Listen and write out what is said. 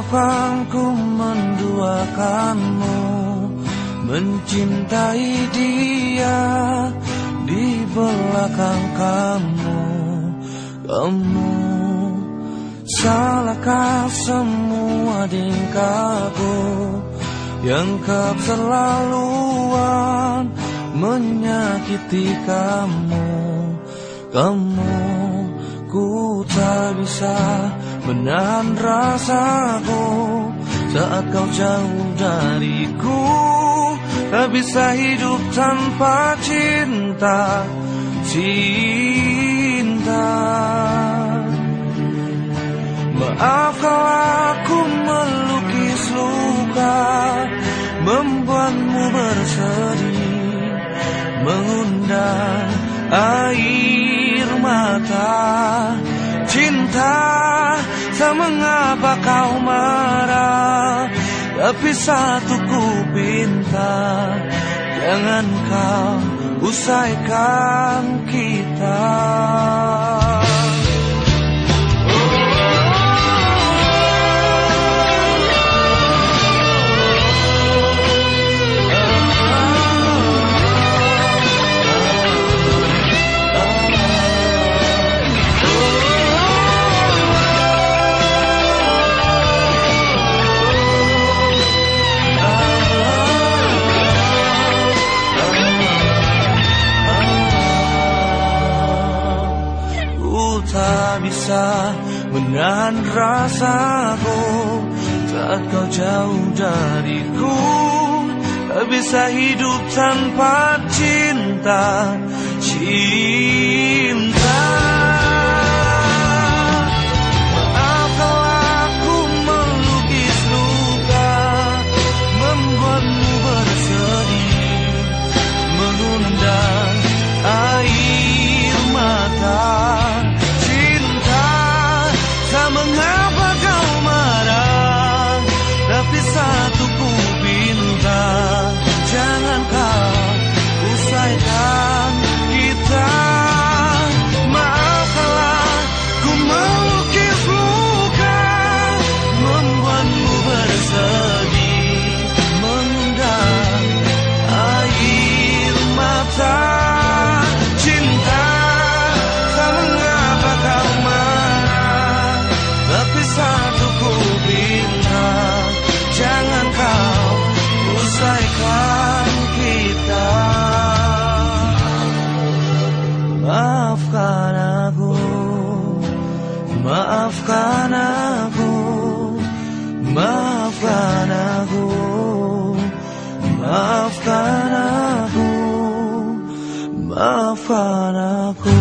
Kapan ku menduakanmu, mencintai dia di belakang kamu. Kamu salahkah semua tingkahku yang keterlaluan menyakiti kamu. Kamu, ku tak bisa menahan rasaku saat kau jauh dariku. Tak bisa hidup tanpa cinta, cinta. Maaf kalau aku melukis luka, membuatmu bersedih, mengundang air mata. Cinta, tak mengapa kau marah, tapi satu ku pinta, jangan kau usaikan kita. Tak bisa menahan rasaku saat kau jauh dariku. Tak bisa hidup tanpa cinta, cinta. Maaf kalau aku melukis luka, membuatmu bersedih, mengundang air mata. Mengapa kau marah, tapi satu ku pinta, jangan kau usaikan kita. Maaflah ku melukis luka, membuatmu bersedih, mengundang air mata. Cinta, tak mengapa kau marah, tapi satu ku pinta, jangan kau usaikan kita. Maafkan aku, maafkan aku, maafkan aku, maafkan aku, maafkan aku.